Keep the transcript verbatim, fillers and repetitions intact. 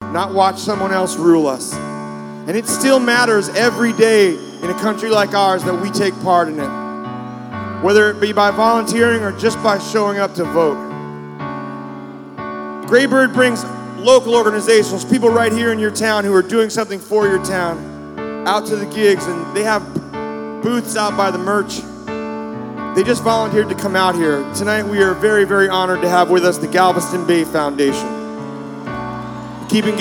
not watch someone else rule us. And it still matters every day in a country like ours that we take part in it, whether it be by volunteering or just by showing up to vote. Graybird brings local organizations, people right here in your town who are doing something for your town, out to the gigs, and they have booths out by the merch. They just volunteered to come out here. Tonight we are very, very honored to have with us the Galveston Bay Foundation. Keeping